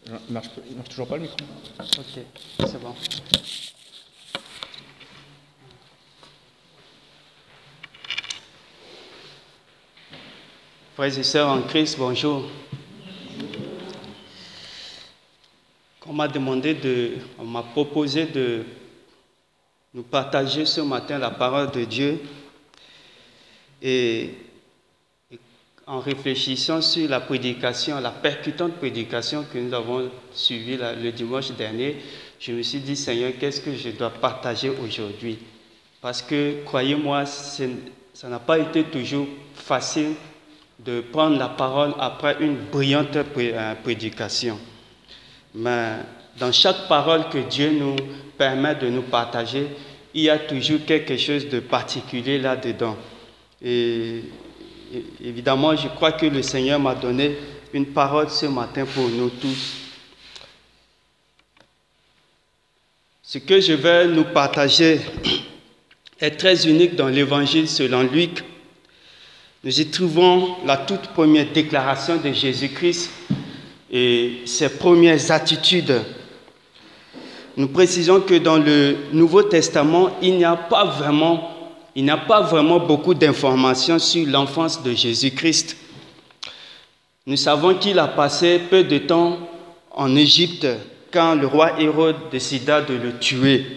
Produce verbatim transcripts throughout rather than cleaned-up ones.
Il marche, il marche toujours pas le micro? Ok, c'est bon. Frères et sœurs en Christ, bonjour. On m'a demandé de, on m'a proposé de nous partager ce matin la parole de Dieu. Et, et en réfléchissant sur la prédication, la percutante prédication que nous avons suivie la, le dimanche dernier, je me suis dit, Seigneur, qu'est-ce que je dois partager aujourd'hui? Parce que, croyez-moi, ça n'a pas été toujours facile de prendre la parole après une brillante prédication. Mais dans chaque parole que Dieu nous permet de nous partager, il y a toujours quelque chose de particulier là-dedans. Et, et évidemment, je crois que le Seigneur m'a donné une parole ce matin pour nous tous. Ce que je vais nous partager est très unique dans l'Évangile selon Luc. Nous y trouvons la toute première déclaration de Jésus-Christ et ses premières attitudes. Nous précisons que dans le Nouveau Testament, il n'y a pas vraiment, il n'y a pas vraiment beaucoup d'informations sur l'enfance de Jésus-Christ. Nous savons qu'il a passé peu de temps en Égypte quand le roi Hérode décida de le tuer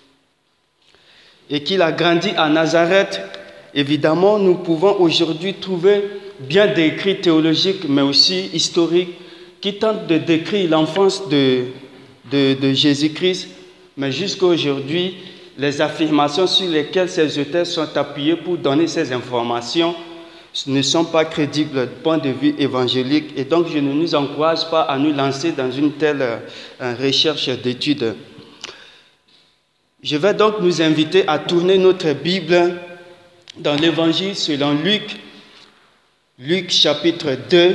et qu'il a grandi à Nazareth. Évidemment, nous pouvons aujourd'hui trouver bien des écrits théologiques, mais aussi historiques, qui tentent de décrire l'enfance de, de, de Jésus-Christ, mais jusqu'à aujourd'hui, les affirmations sur lesquelles ces auteurs sont appuyés pour donner ces informations ne sont pas crédibles du point de vue évangélique, et donc je ne nous encourage pas à nous lancer dans une telle euh, recherche d'études. Je vais donc nous inviter à tourner notre Bible dans l'Évangile selon Luc, Luc chapitre deux.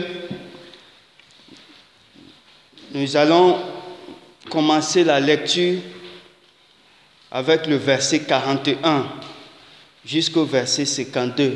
Nous allons commencer la lecture avec le verset quarante et un jusqu'au verset cinquante-deux.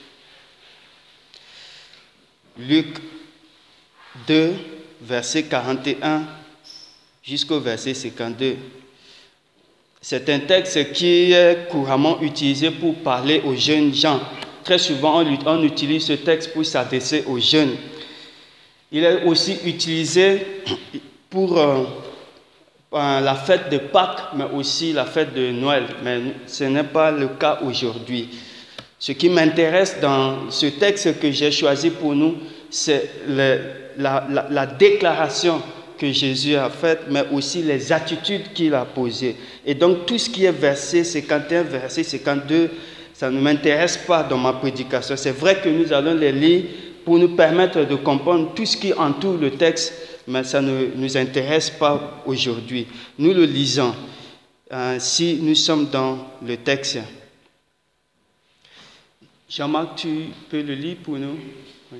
Luc deux, verset quarante et un jusqu'au verset cinquante-deux. C'est un texte qui est couramment utilisé pour parler aux jeunes gens. Très souvent, on utilise ce texte pour s'adresser aux jeunes. Il est aussi utilisé pour euh, la fête de Pâques, mais aussi la fête de Noël. Mais ce n'est pas le cas aujourd'hui. Ce qui m'intéresse dans ce texte que j'ai choisi pour nous, c'est le, la, la, la déclaration que Jésus a faite, mais aussi les attitudes qu'il a posées. Et donc, tout ce qui est verset cinquante et un, verset cinquante-deux, ça ne m'intéresse pas dans ma prédication. C'est vrai que nous allons les lire pour nous permettre de comprendre tout ce qui entoure le texte, mais ça ne nous intéresse pas aujourd'hui. Nous le lisons. Euh, si nous sommes dans le texte. Jean-Marc, tu peux le lire pour nous? Oui.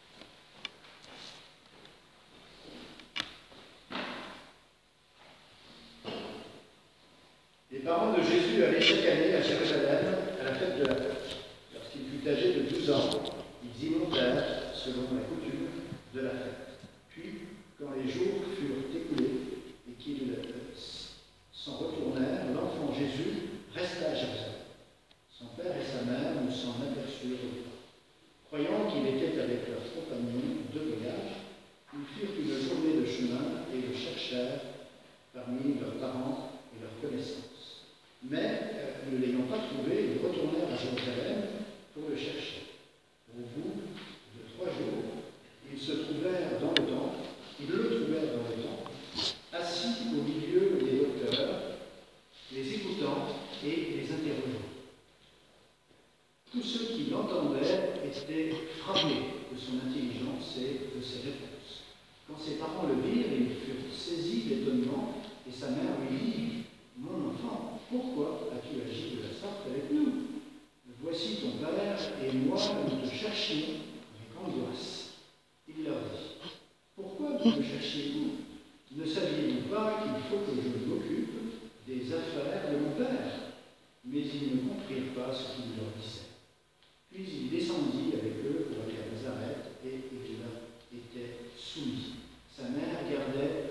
Les parents de Jésus allaient chaque année à Jérusalem à la fête de la Pâque. Lorsqu'il fut âgé de douze ans, ils y montèrent selon la coutume de la fête. Puis, quand les jours furent écoulés et qu'ils s'en retournèrent, l'enfant Jésus resta à Jérusalem. Son père et sa mère ne s'en aperçurent pas. Croyant qu'il était avec leurs compagnons de voyage, ils firent une journée de chemin et le cherchèrent parmi leurs parents et leurs connaissances. Mais, euh, ne l'ayant pas trouvé, ils retournèrent à Jérusalem pour le chercher. Au bout de trois jours, ils se trouvèrent dans le temple, ils le trouvèrent dans le temple, assis au milieu des docteurs, les écoutant et les interrogeant. Tous ceux qui l'entendaient étaient frappés de son intelligence et de ses réponses. Quand ses parents le virent, ils furent saisis d'étonnement, et sa mère lui dit : « Mon enfant, pourquoi as-tu agi de la sorte avec nous ? Voici ton père et moi, nous te cherchions avec angoisse. » Il leur dit : « Pourquoi me cherchiez-vous ? Ne saviez-vous pas qu'il faut que je m'occupe des affaires de mon père ? » Mais ils ne comprirent pas ce qu'il leur disait. Puis il descendit avec eux pour aller à Nazareth et il leur était soumis. Sa mère gardait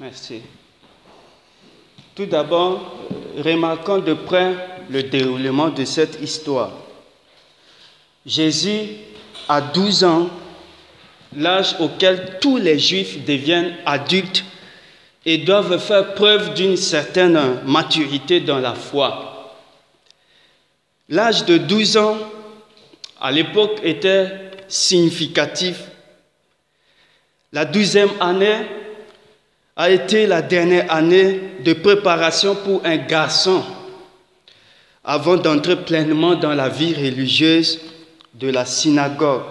Merci. Tout d'abord, remarquons de près le déroulement de cette histoire. Jésus a douze ans, l'âge auquel tous les Juifs deviennent adultes et doivent faire preuve d'une certaine maturité dans la foi. L'âge de douze ans, à l'époque, était significatif. La douzième année a été la dernière année de préparation pour un garçon avant d'entrer pleinement dans la vie religieuse de la synagogue.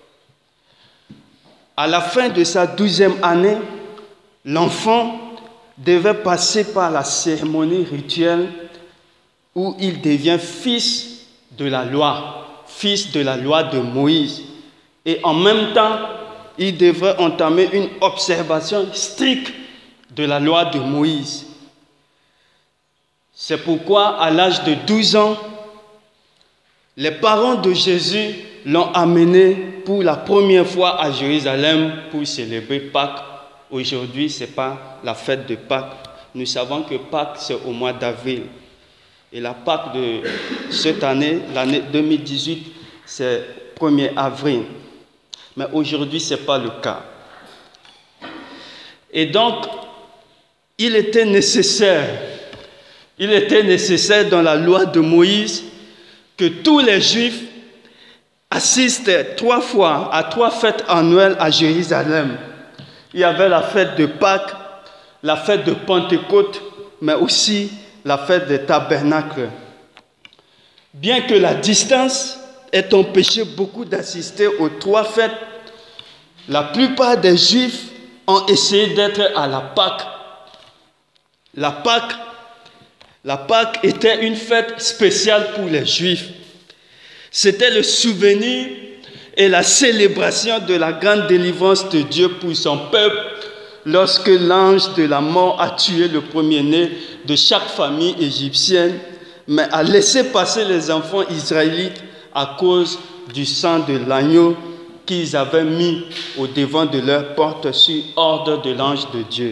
À la fin de sa douzième année, l'enfant devait passer par la cérémonie rituelle où il devient fils de la loi, fils de la loi de Moïse. Et en même temps, il devrait entamer une observation stricte de la loi de Moïse. C'est pourquoi, à l'âge de douze ans, les parents de Jésus l'ont amené pour la première fois à Jérusalem pour célébrer Pâques. Aujourd'hui, ce n'est pas la fête de Pâques. Nous savons que Pâques, c'est au mois d'avril. Et la Pâques de cette année, l'année deux mille dix-huit, c'est le premier avril. Mais aujourd'hui, ce n'est pas le cas. Et donc, il était nécessaire, il était nécessaire dans la loi de Moïse que tous les Juifs assistent trois fois à trois fêtes annuelles à Jérusalem. Il y avait la fête de Pâques, la fête de Pentecôte, mais aussi la fête des tabernacles. Bien que la distance ait empêché beaucoup d'assister aux trois fêtes, la plupart des Juifs ont essayé d'être à la Pâque. La Pâque, la Pâque était une fête spéciale pour les Juifs. C'était le souvenir et la célébration de la grande délivrance de Dieu pour son peuple lorsque l'ange de la mort a tué le premier-né de chaque famille égyptienne, mais a laissé passer les enfants israélites à cause du sang de l'agneau qu'ils avaient mis au devant de leur porte sur ordre de l'ange de Dieu.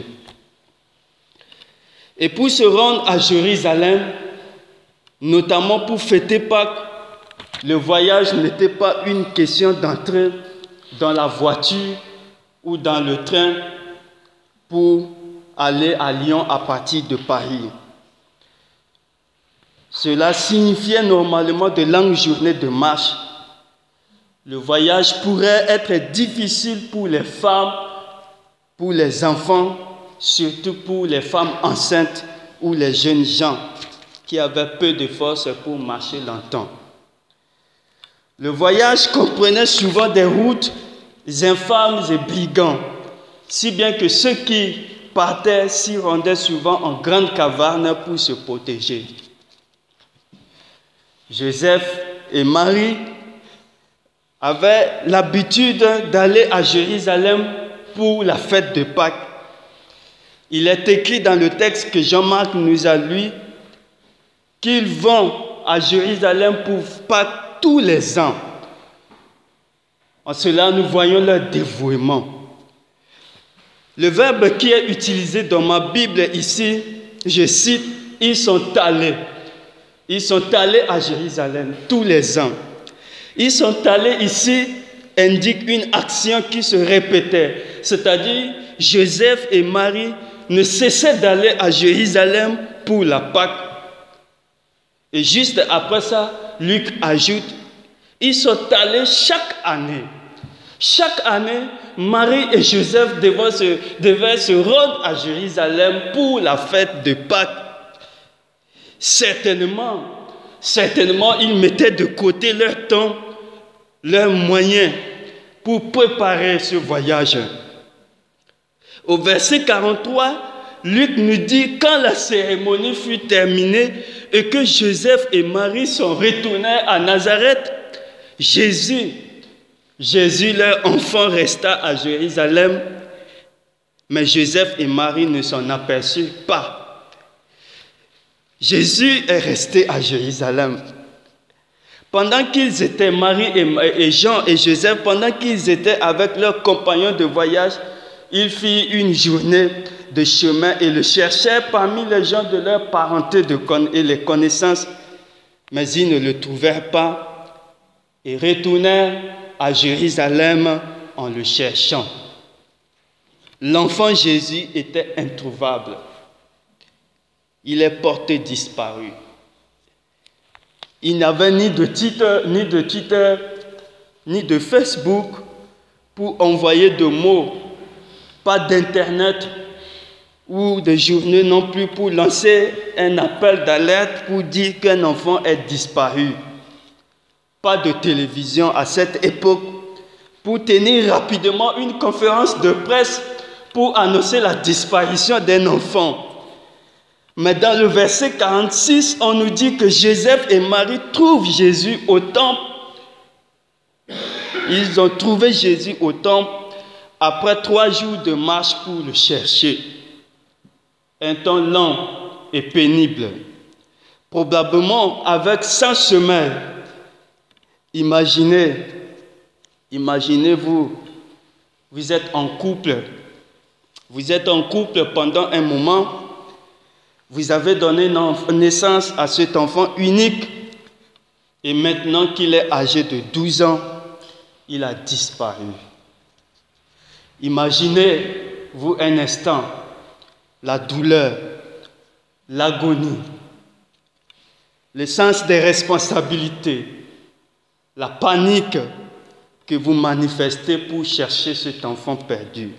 Et pour se rendre à Jérusalem, notamment pour fêter Pâques, le voyage n'était pas une question d'entrer dans la voiture ou dans le train pour aller à Lyon à partir de Paris. Cela signifiait normalement de longues journées de marche. Le voyage pourrait être difficile pour les femmes, pour les enfants, surtout pour les femmes enceintes ou les jeunes gens qui avaient peu de force pour marcher longtemps. Le voyage comprenait souvent des routes infâmes et brigands, si bien que ceux qui partaient s'y rendaient souvent en grande caverne pour se protéger. Joseph et Marie avaient l'habitude d'aller à Jérusalem pour la fête de Pâques. Il est écrit dans le texte que Jean-Marc nous a lu qu'ils vont à Jérusalem pour Pâques tous les ans. En cela, nous voyons leur dévouement. Le verbe qui est utilisé dans ma Bible ici, je cite, « Ils sont allés ». Ils sont allés à Jérusalem tous les ans. Ils sont allés ici indique une action qui se répétait. C'est-à-dire, Joseph et Marie ne cessaient d'aller à Jérusalem pour la Pâque. Et juste après ça, Luc ajoute, ils sont allés chaque année. Chaque année, Marie et Joseph devaient se, devaient se rendre à Jérusalem pour la fête de Pâques. Certainement, certainement, ils mettaient de côté leur temps, leurs moyens pour préparer ce voyage. Au verset quarante-trois, Luc nous dit, quand la cérémonie fut terminée et que Joseph et Marie sont retournés à Nazareth, Jésus, Jésus, leur enfant, resta à Jérusalem, mais Joseph et Marie ne s'en aperçurent pas. Jésus est resté à Jérusalem. Pendant qu'ils étaient, Marie et Jean et Joseph, pendant qu'ils étaient avec leurs compagnons de voyage, ils firent une journée de chemin et le cherchèrent parmi les gens de leur parenté de conna- et les connaissances, mais ils ne le trouvèrent pas et retournèrent à Jérusalem en le cherchant. L'enfant Jésus était introuvable. Il est porté disparu. Il n'avait ni de Twitter, ni de Twitter, ni de Facebook pour envoyer de mots, pas d'internet ou de journaux non plus pour lancer un appel d'alerte pour dire qu'un enfant est disparu. Pas de télévision à cette époque pour tenir rapidement une conférence de presse pour annoncer la disparition d'un enfant. Mais dans le verset quarante-six, on nous dit que Joseph et Marie trouvent Jésus au temple. Ils ont trouvé Jésus au temple après trois jours de marche pour le chercher. Un temps lent et pénible. Probablement avec cent semaines. Imaginez, imaginez-vous, vous êtes en couple. Vous êtes en couple pendant un moment. Vous avez donné naissance à cet enfant unique et maintenant qu'il est âgé de douze ans, il a disparu. Imaginez-vous un instant la douleur, l'agonie, le sens des responsabilités, la panique que vous manifestez pour chercher cet enfant perdu.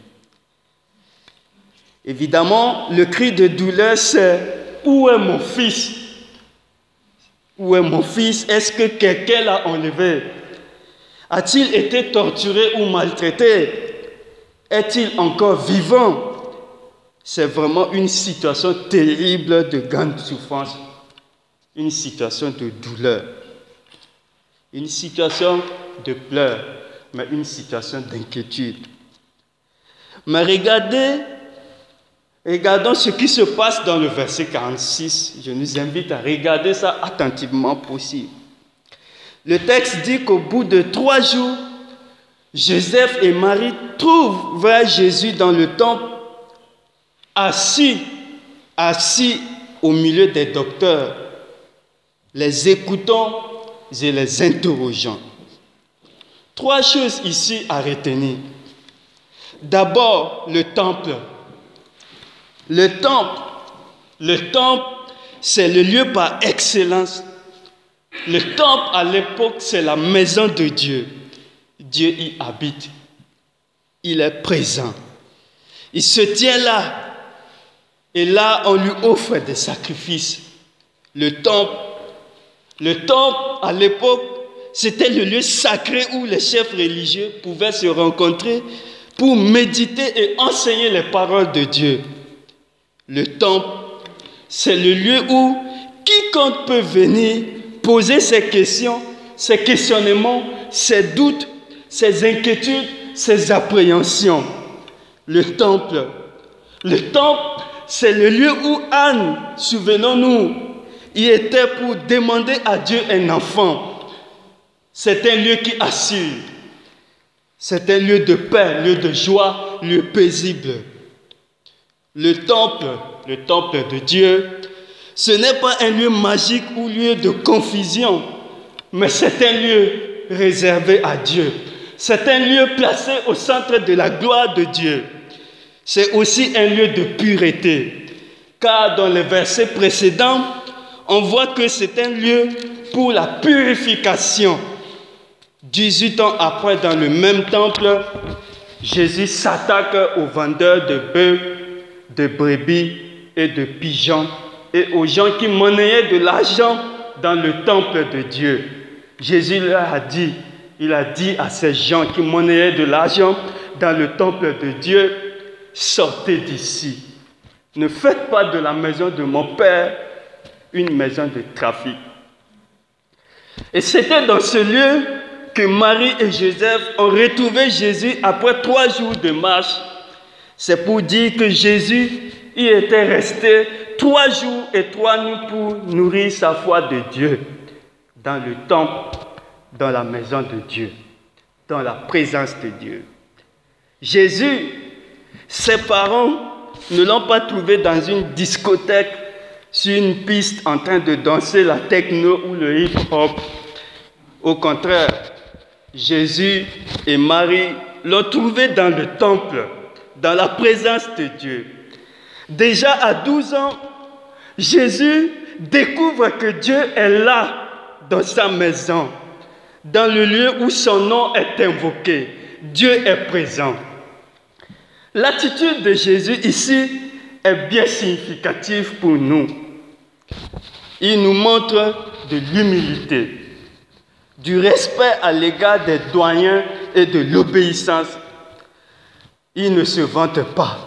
Évidemment, le cri de douleur, c'est « Où est mon fils? Où est mon fils? Est-ce que quelqu'un l'a enlevé? A-t-il été torturé ou maltraité? Est-il encore vivant ?» C'est vraiment une situation terrible de grande souffrance, une situation de douleur, une situation de pleurs, mais une situation d'inquiétude. Mais regardez, regardons ce qui se passe dans le verset quarante-six. Je nous invite à regarder ça attentivement possible. Le texte dit qu'au bout de trois jours, Joseph et Marie trouvent Jésus dans le temple, assis, assis au milieu des docteurs, les écoutant et les interrogeant. Trois choses ici à retenir. D'abord, le temple. Le temple, le temple, c'est le lieu par excellence. Le temple, à l'époque, c'est la maison de Dieu. Dieu y habite. Il est présent. Il se tient là. Et là, on lui offre des sacrifices. Le temple, le temple, à l'époque, c'était le lieu sacré où les chefs religieux pouvaient se rencontrer pour méditer et enseigner les paroles de Dieu. Le temple, c'est le lieu où quiconque peut venir poser ses questions, ses questionnements, ses doutes, ses inquiétudes, ses appréhensions. Le temple, le temple, c'est le lieu où Anne, souvenons-nous, y était pour demander à Dieu un enfant. C'est un lieu qui assure. C'est un lieu de paix, lieu de joie, lieu paisible. Le temple, le temple de Dieu, ce n'est pas un lieu magique ou lieu de confusion, mais c'est un lieu réservé à Dieu. C'est un lieu placé au centre de la gloire de Dieu. C'est aussi un lieu de pureté, car dans les versets précédents, on voit que c'est un lieu pour la purification. dix-huit ans après, dans le même temple, Jésus s'attaque aux vendeurs de bœufs, de brebis et de pigeons et aux gens qui monnayaient de l'argent dans le temple de Dieu. Jésus leur a dit, il a dit à ces gens qui monnayaient de l'argent dans le temple de Dieu, sortez d'ici. Ne faites pas de la maison de mon Père une maison de trafic. Et c'était dans ce lieu que Marie et Joseph ont retrouvé Jésus après trois jours de marche. C'est pour dire que Jésus y était resté trois jours et trois nuits pour nourrir sa foi de Dieu dans le temple, dans la maison de Dieu, dans la présence de Dieu. Jésus, Ses parents ne l'ont pas trouvé dans une discothèque, sur une piste en train de danser la techno ou le hip-hop. Au contraire, Jésus et Marie l'ont trouvé dans le temple, dans la présence de Dieu. Déjà à douze ans, Jésus découvre que Dieu est là, dans sa maison, dans le lieu où son nom est invoqué. Dieu est présent. L'attitude de Jésus ici est bien significative pour nous. Il nous montre de l'humilité, du respect à l'égard des doyens et de l'obéissance. Il ne se vante pas.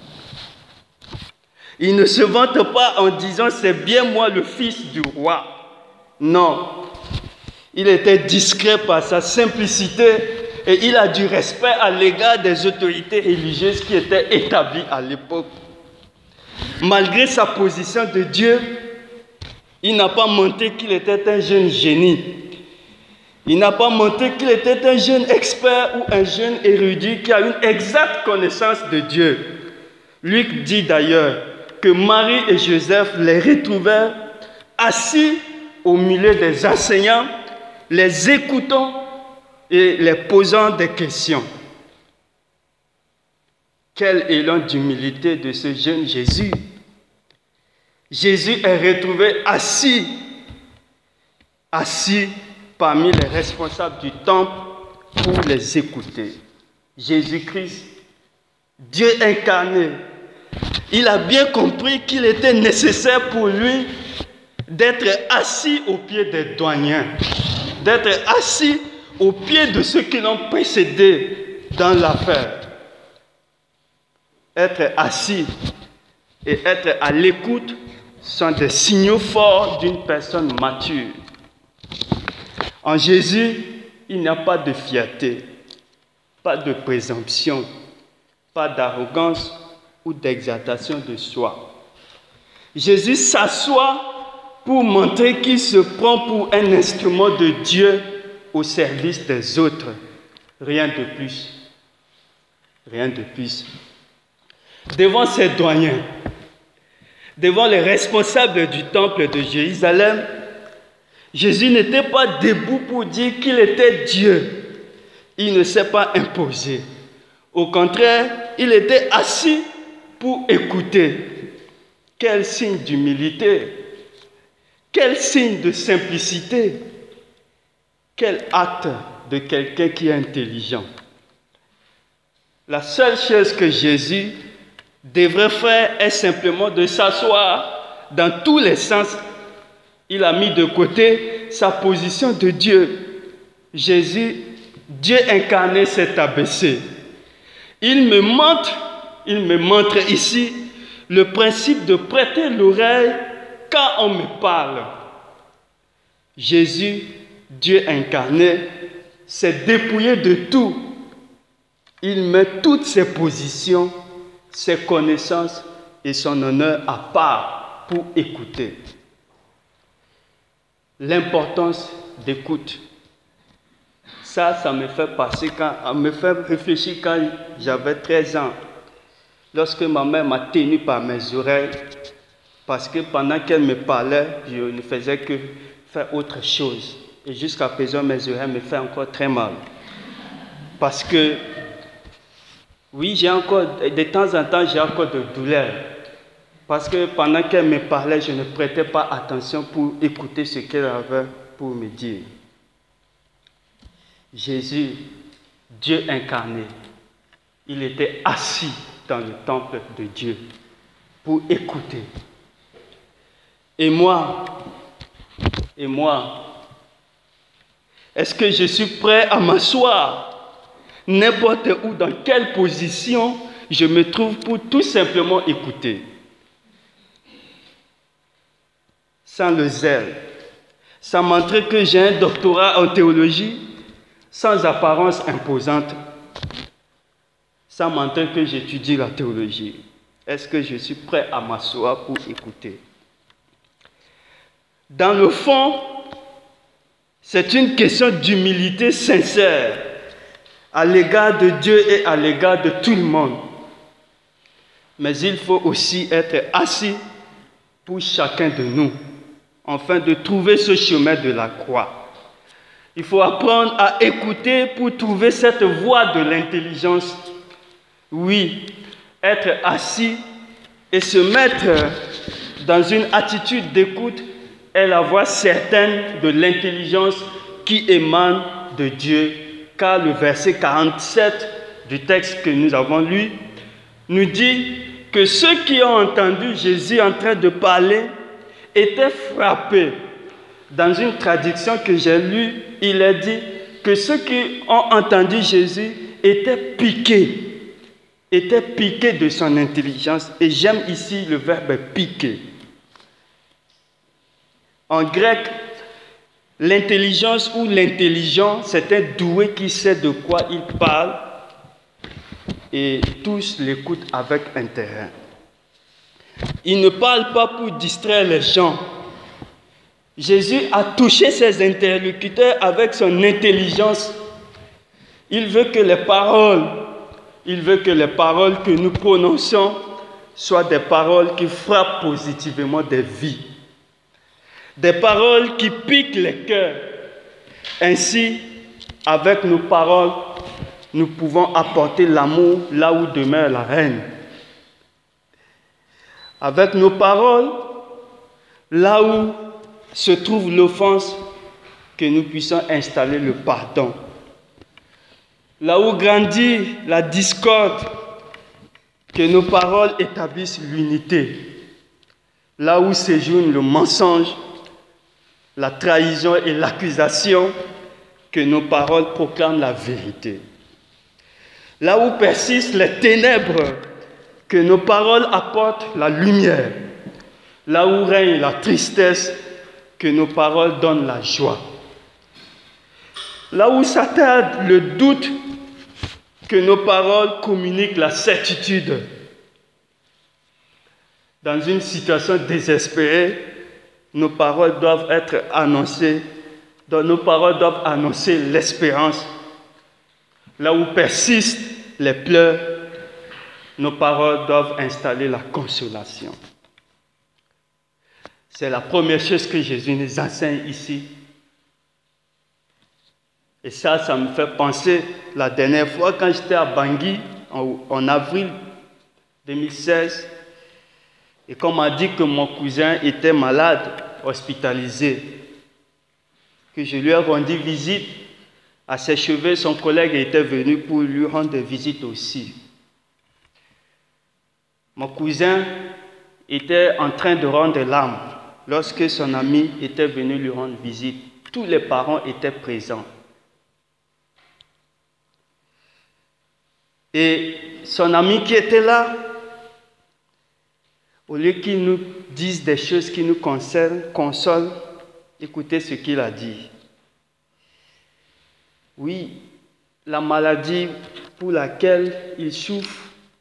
Il ne se vante pas en disant « c'est bien moi le fils du roi ». Non, il était discret par sa simplicité et il a du respect à l'égard des autorités religieuses qui étaient établies à l'époque. Malgré sa position de Dieu, il n'a pas menti qu'il était un jeune génie. Il n'a pas menti qu'il était un jeune expert ou un jeune érudit qui a une exacte connaissance de Dieu. Luc dit d'ailleurs que Marie et Joseph les retrouvèrent assis au milieu des enseignants, les écoutant et les posant des questions. Quel élan d'humilité de ce jeune Jésus! Jésus est retrouvé assis, assis parmi les responsables du temple pour les écouter. Jésus-Christ, Dieu incarné, il a bien compris qu'il était nécessaire pour lui d'être assis aux pieds des doyens, d'être assis aux pieds de ceux qui l'ont précédé dans l'affaire. Être assis et être à l'écoute sont des signaux forts d'une personne mature. En Jésus, il n'y a pas de fierté, pas de présomption, pas d'arrogance ou d'exaltation de soi. Jésus s'assoit pour montrer qu'il se prend pour un instrument de Dieu au service des autres. Rien de plus. Rien de plus. Devant ses doyens, devant les responsables du temple de Jérusalem, Jésus n'était pas debout pour dire qu'il était Dieu. Il ne s'est pas imposé. Au contraire, il était assis pour écouter. Quel signe d'humilité! Quel signe de simplicité! Quel acte de quelqu'un qui est intelligent! La seule chose que Jésus devrait faire est simplement de s'asseoir dans tous les sens. Il a mis de côté sa position de Dieu. Jésus, Dieu incarné, s'est abaissé. Il me montre, il me montre ici le principe de prêter l'oreille quand on me parle. Jésus, Dieu incarné, s'est dépouillé de tout. Il met toutes ses positions, ses connaissances et son honneur à part pour écouter. L'importance d'écoute. Ça, ça me fait passer quand, me fait réfléchir quand j'avais treize ans. Lorsque ma mère m'a tenu par mes oreilles, parce que pendant qu'elle me parlait, je ne faisais que faire autre chose. Et jusqu'à présent, mes oreilles me font encore très mal. Parce que, oui, j'ai encore, de temps en temps, j'ai encore de douleurs. Parce que pendant qu'elle me parlait, je ne prêtais pas attention pour écouter ce qu'elle avait pour me dire. Jésus, Dieu incarné, il était assis dans le temple de Dieu pour écouter. Et moi, et moi, est-ce que je suis prêt à m'asseoir n'importe où, dans quelle position je me trouve pour tout simplement écouter? Sans le zèle, sans montrer que j'ai un doctorat en théologie, sans apparence imposante, sans montrer que j'étudie la théologie. Est-ce que je suis prêt à m'asseoir pour écouter? Dans le fond, c'est une question d'humilité sincère à l'égard de Dieu et à l'égard de tout le monde. mais il faut aussi être assis pour chacun de nous, afin de trouver ce chemin de la croix. Il faut apprendre à écouter pour trouver cette voie de l'intelligence. Oui, être assis et se mettre dans une attitude d'écoute est la voie certaine de l'intelligence qui émane de Dieu, car le verset quarante-sept du texte que nous avons lu nous dit que ceux qui ont entendu Jésus en train de parler étaient frappés. Dans une traduction que j'ai lue, il est dit que ceux qui ont entendu Jésus étaient piqués, étaient piqués de son intelligence. Et j'aime ici le verbe piquer. En grec, l'intelligence ou l'intelligent, c'est un doué qui sait de quoi il parle et tous l'écoutent avec intérêt. Il ne parle pas pour distraire les gens. Jésus a touché ses interlocuteurs avec son intelligence. Il veut que les paroles, il veut que les paroles que nous prononçons soient des paroles qui frappent positivement des vies. Des paroles qui piquent les cœurs. Ainsi, avec nos paroles, nous pouvons apporter l'amour là où demeure la haine. Avec nos paroles, là où se trouve l'offense, que nous puissions installer le pardon. Là où grandit la discorde, que nos paroles établissent l'unité. Là où séjourne le mensonge, la trahison et l'accusation, que nos paroles proclament la vérité. Là où persistent les ténèbres, que nos paroles apportent la lumière. Là où règne la tristesse, que nos paroles donnent la joie. Là où s'attarde le doute, que nos paroles communiquent la certitude. Dans une situation désespérée, nos paroles doivent être annoncées, nos paroles doivent annoncer l'espérance. Là où persistent les pleurs, nos paroles doivent installer la consolation. C'est la première chose que Jésus nous enseigne ici. Et ça, ça me fait penser la dernière fois quand j'étais à Bangui, en, en avril deux mille seize, et qu'on m'a dit que mon cousin était malade, hospitalisé, que je lui ai rendu visite. À ses cheveux, son collègue était venu pour lui rendre visite aussi. Mon cousin était en train de rendre l'âme lorsque son ami était venu lui rendre visite. Tous les parents étaient présents. Et son ami qui était là, au lieu qu'il nous dise des choses qui nous concernent, consolent, écoutez ce qu'il a dit. Oui, la maladie pour laquelle il souffre,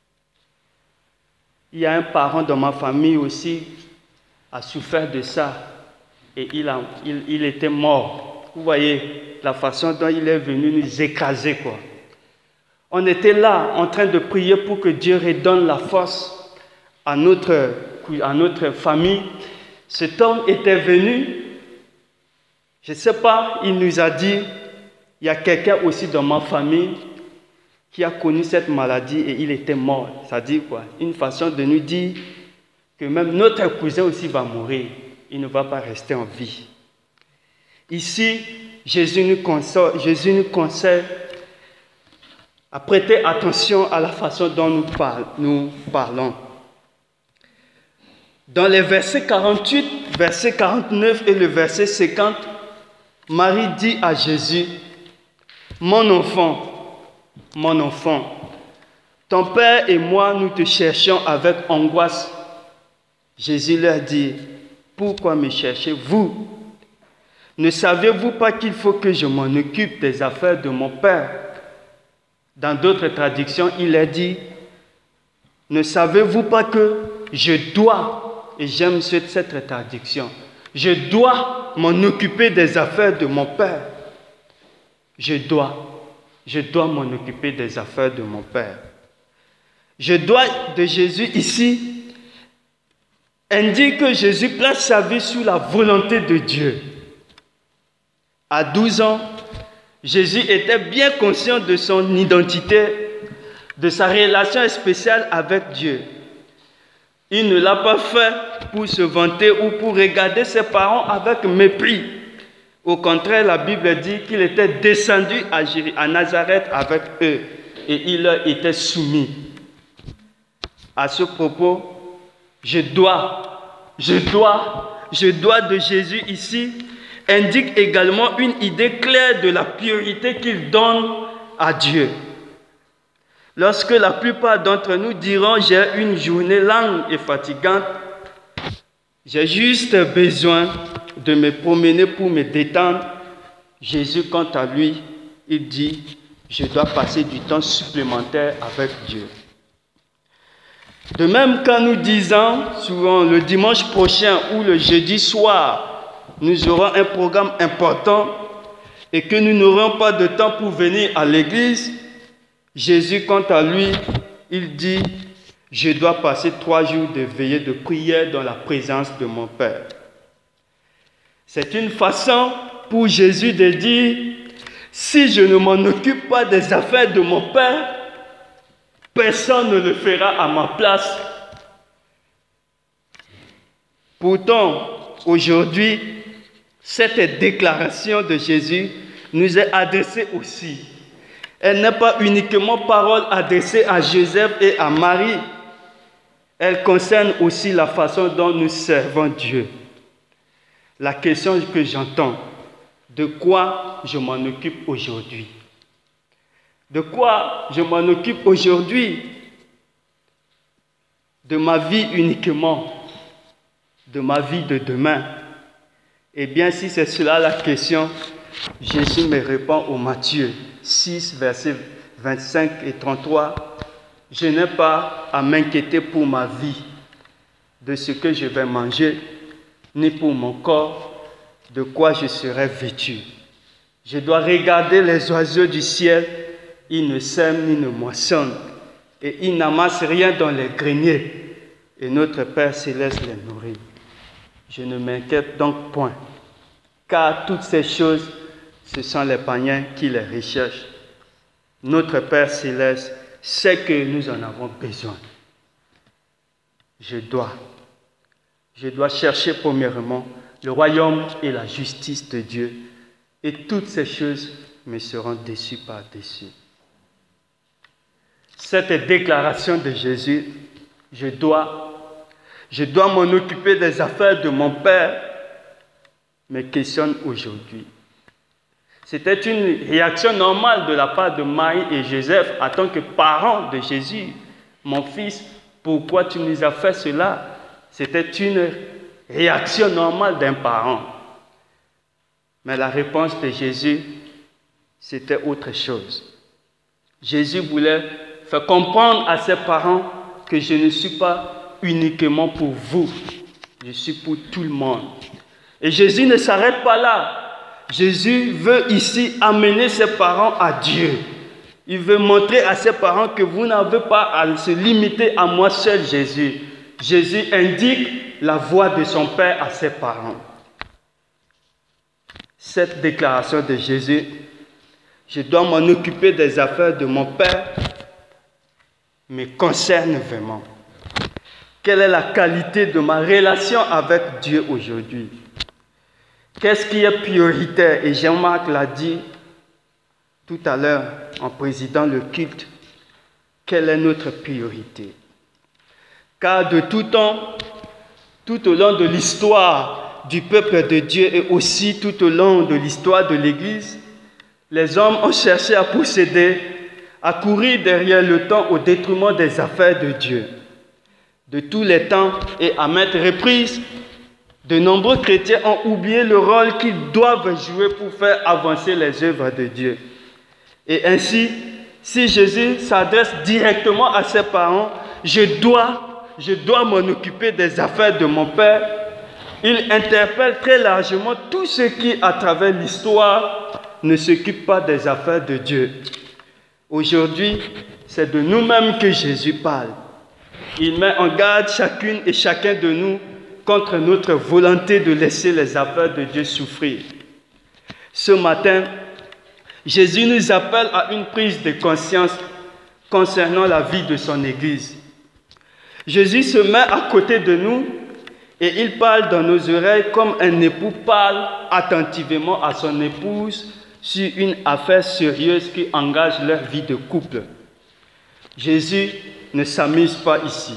il y a un parent de ma famille aussi qui a souffert de ça et il, a, il, il était mort. Vous voyez la façon dont il est venu nous écraser, quoi. On était là en train de prier pour que Dieu redonne la force à notre, à notre famille. Cet homme était venu, je ne sais pas, il nous a dit, il y a quelqu'un aussi dans ma famille qui a connu cette maladie et il était mort. Ça dit quoi? Une façon de nous dire que même notre cousin aussi va mourir. Il ne va pas rester en vie. Ici, Jésus nous conseille, Jésus nous conseille à prêter attention à la façon dont nous, parle, nous parlons. Dans les versets quarante-huit, verset quarante-neuf et le verset cinquante, Marie dit à Jésus, « Mon enfant, mon enfant, ton père et moi, nous te cherchons avec angoisse. » Jésus leur dit, « Pourquoi me cherchez-vous? Ne savez-vous pas qu'il faut que je m'en occupe des affaires de mon père? » Dans d'autres traductions, il est dit, « Ne savez-vous pas que je dois, et j'aime cette, cette traduction, je dois m'en occuper des affaires de mon père. Je dois, je dois m'en occuper des affaires de mon père. » Je dois de Jésus ici indique que Jésus place sa vie sous la volonté de Dieu. À douze ans, Jésus était bien conscient de son identité, de sa relation spéciale avec Dieu. Il ne l'a pas fait pour se vanter ou pour regarder ses parents avec mépris. Au contraire, la Bible dit qu'il était descendu à, Jér- à Nazareth avec eux et il leur était soumis. À ce propos, je dois, je dois, je dois de Jésus ici indique également une idée claire de la priorité qu'il donne à Dieu. Lorsque la plupart d'entre nous diront « j'ai une journée longue et fatigante, j'ai juste besoin de me promener pour me détendre », Jésus, quant à lui, il dit « je dois passer du temps supplémentaire avec Dieu ». De même, quand nous disons souvent le dimanche prochain ou le jeudi soir, nous aurons un programme important et que nous n'aurons pas de temps pour venir à l'église, Jésus, quant à lui, il dit « je dois passer trois jours de veillée de prière dans la présence de mon Père ». C'est une façon pour Jésus de dire « si je ne m'en occupe pas des affaires de mon Père, personne ne le fera à ma place. » Pourtant, aujourd'hui, cette déclaration de Jésus nous est adressée aussi. Elle n'est pas uniquement parole adressée à Joseph et à Marie. Elle concerne aussi la façon dont nous servons Dieu. La question que j'entends, de quoi je m'en occupe aujourd'hui? De quoi je m'en occupe aujourd'hui? De ma vie uniquement, de ma vie de demain? Eh bien, si c'est cela la question, Jésus me répond au Matthieu six, versets vingt-cinq et trente-trois. « Je n'ai pas à m'inquiéter pour ma vie, de ce que je vais manger, ni pour mon corps, de quoi je serai vêtu. Je dois regarder les oiseaux du ciel, ils ne sèment ni ne moissonnent, et ils n'amassent rien dans les greniers, et notre Père céleste les nourrit. Je ne m'inquiète donc point, car toutes ces choses, ce sont les païens qui les recherchent. Notre Père céleste sait que nous en avons besoin. Je dois, je dois chercher premièrement le royaume et la justice de Dieu, et toutes ces choses me seront dessus par-dessus. » Cette déclaration de Jésus, je dois, je dois m'en occuper des affaires de mon Père, me questionne aujourd'hui. C'était une réaction normale de la part de Marie et Joseph en tant que parents de Jésus. Mon fils, pourquoi tu nous as fait cela? C'était une réaction normale d'un parent. Mais la réponse de Jésus, c'était autre chose. Jésus voulait faire comprendre à ses parents que je ne suis pas uniquement pour vous, je suis pour tout le monde. Et Jésus ne s'arrête pas là. Jésus veut ici amener ses parents à Dieu. Il veut montrer à ses parents que vous n'avez pas à se limiter à moi seul, Jésus. Jésus indique la voie de son Père à ses parents. Cette déclaration de Jésus, je dois m'en occuper des affaires de mon Père, me concerne vraiment. Quelle est la qualité de ma relation avec Dieu aujourd'hui? Qu'est-ce qui est prioritaire? Et Jean-Marc l'a dit tout à l'heure en présidant le culte. Quelle est notre priorité? Car de tout temps, tout au long de l'histoire du peuple de Dieu et aussi tout au long de l'histoire de l'Église, les hommes ont cherché à posséder, à courir derrière le temps au détriment des affaires de Dieu. De tous les temps et à maintes reprises, de nombreux chrétiens ont oublié le rôle qu'ils doivent jouer pour faire avancer les œuvres de Dieu. Et ainsi, si Jésus s'adresse directement à ses parents, je dois, je dois m'en occuper des affaires de mon Père, il interpelle très largement tous ceux qui, à travers l'histoire, ne s'occupent pas des affaires de Dieu. Aujourd'hui, c'est de nous-mêmes que Jésus parle. Il met en garde chacune et chacun de nous contre notre volonté de laisser les affaires de Dieu souffrir. Ce matin, Jésus nous appelle à une prise de conscience concernant la vie de son Église. Jésus se met à côté de nous et il parle dans nos oreilles comme un époux parle attentivement à son épouse sur une affaire sérieuse qui engage leur vie de couple. Jésus ne s'amuse pas ici.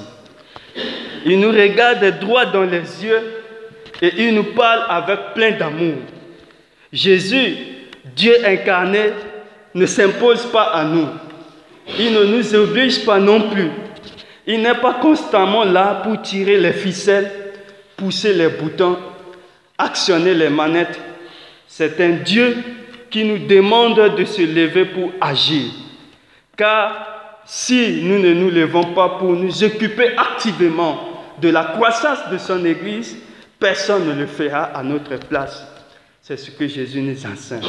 Il nous regarde droit dans les yeux et il nous parle avec plein d'amour. Jésus, Dieu incarné, ne s'impose pas à nous. Il ne nous oblige pas non plus. Il n'est pas constamment là pour tirer les ficelles, pousser les boutons, actionner les manettes. C'est un Dieu qui nous demande de se lever pour agir. Car si nous ne nous levons pas pour nous occuper activement de la croissance de son Église, personne ne le fera à notre place. C'est ce que Jésus nous enseigne.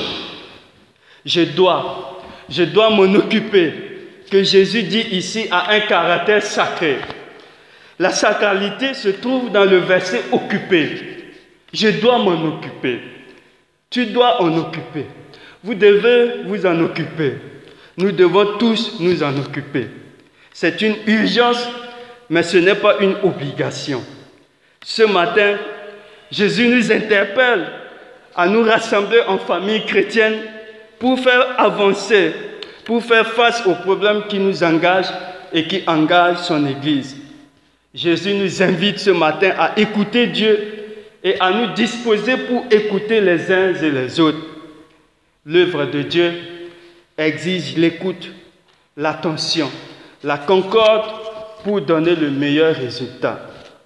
Je dois, je dois m'en occuper, que Jésus dit ici a un caractère sacré. La sacralité se trouve dans le verset « occuper ». Je dois m'en occuper. Tu dois en occuper. Vous devez vous en occuper. Nous devons tous nous en occuper. C'est une urgence, mais ce n'est pas une obligation. Ce matin, Jésus nous interpelle à nous rassembler en famille chrétienne pour faire avancer, pour faire face aux problèmes qui nous engagent et qui engagent son Église. Jésus nous invite ce matin à écouter Dieu et à nous disposer pour écouter les uns et les autres. L'œuvre de Dieu exige l'écoute, l'attention, la concorde pour donner le meilleur résultat.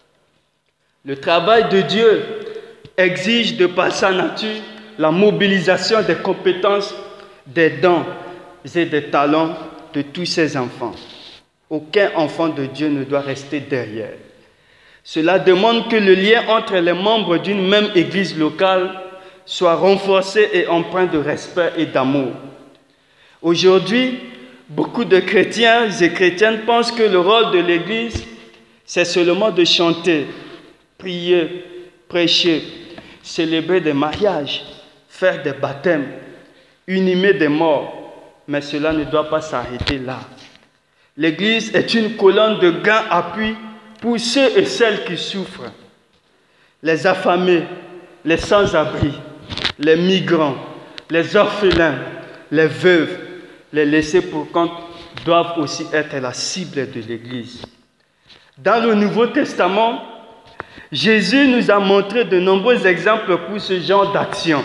Le travail de Dieu exige de par sa nature la mobilisation des compétences, des dons et des talents de tous ses enfants. Aucun enfant de Dieu ne doit rester derrière. Cela demande que le lien entre les membres d'une même église locale soit renforcé et empreint de respect et d'amour. Aujourd'hui, beaucoup de chrétiens et chrétiennes pensent que le rôle de l'église, c'est seulement de chanter, prier, prêcher, célébrer des mariages, faire des baptêmes, inhumer des morts. Mais cela ne doit pas s'arrêter là. L'église est une colonne de grand appui pour ceux et celles qui souffrent. Les affamés, les sans-abri, les migrants, les orphelins, les veuves, les laissés pour compte doivent aussi être la cible de l'Église. Dans le Nouveau Testament, Jésus nous a montré de nombreux exemples pour ce genre d'action.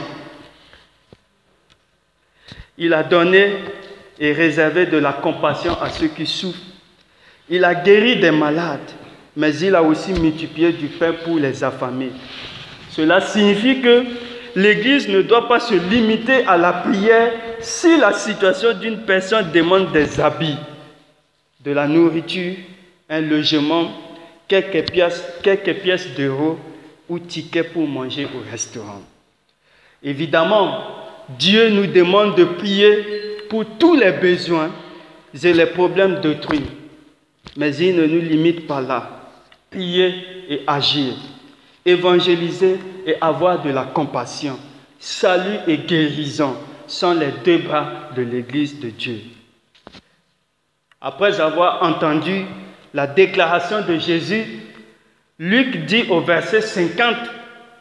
Il a donné et réservé de la compassion à ceux qui souffrent. Il a guéri des malades, mais il a aussi multiplié du pain pour les affamés. Cela signifie que l'Église ne doit pas se limiter à la prière si la situation d'une personne demande des habits, de la nourriture, un logement, quelques pièces, quelques pièces d'euros ou tickets pour manger au restaurant. Évidemment, Dieu nous demande de prier pour tous les besoins et les problèmes d'autrui. Mais il ne nous limite pas là. Prier et agir, évangéliser et avoir de la compassion, salut et guérison sont les deux bras de l'Église de Dieu. Après avoir entendu la déclaration de Jésus, Luc dit au verset cinquante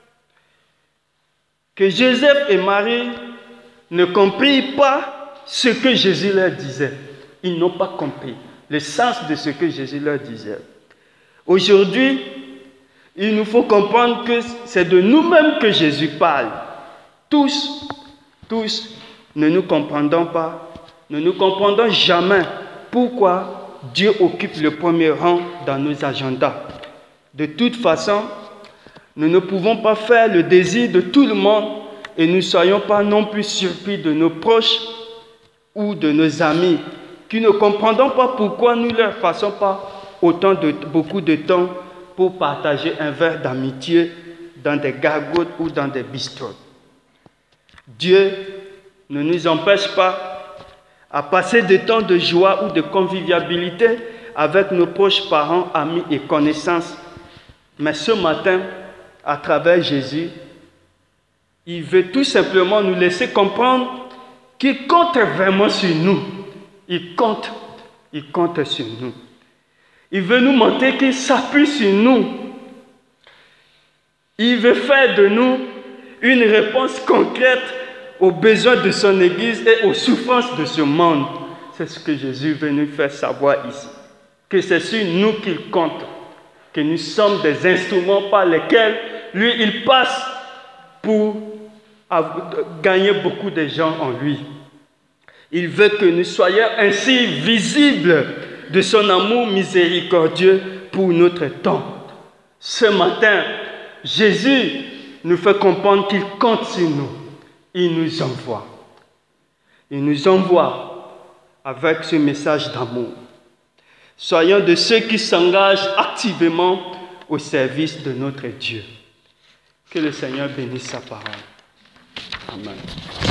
que Joseph et Marie ne comprirent pas ce que Jésus leur disait. Ils n'ont pas compris le sens de ce que Jésus leur disait. Aujourd'hui, il nous faut comprendre que c'est de nous-mêmes que Jésus parle. Tous, tous, ne nous comprendons pas, ne nous comprendons jamais pourquoi Dieu occupe le premier rang dans nos agendas. De toute façon, nous ne pouvons pas faire le désir de tout le monde et nous ne soyons pas non plus surpris de nos proches ou de nos amis qui ne comprendront pas pourquoi nous ne leur faisons pas autant de, beaucoup de temps pour partager un verre d'amitié dans des gargotes ou dans des bistrots. Dieu ne nous empêche pas à passer des temps de joie ou de convivialité avec nos proches parents, amis et connaissances. Mais ce matin, à travers Jésus, il veut tout simplement nous laisser comprendre qu'il compte vraiment sur nous. Il compte, il compte sur nous. Il veut nous montrer qu'il s'appuie sur nous. Il veut faire de nous une réponse concrète aux besoins de son Église et aux souffrances de ce monde. C'est ce que Jésus veut nous faire savoir ici. Que c'est sur nous qu'il compte. Que nous sommes des instruments par lesquels lui, il passe pour gagner beaucoup de gens en lui. Il veut que nous soyons ainsi visibles de son amour miséricordieux pour notre temps. Ce matin, Jésus nous fait comprendre qu'il compte sur nous. Il nous envoie. Il nous envoie avec ce message d'amour. Soyons de ceux qui s'engagent activement au service de notre Dieu. Que le Seigneur bénisse sa parole. Amen.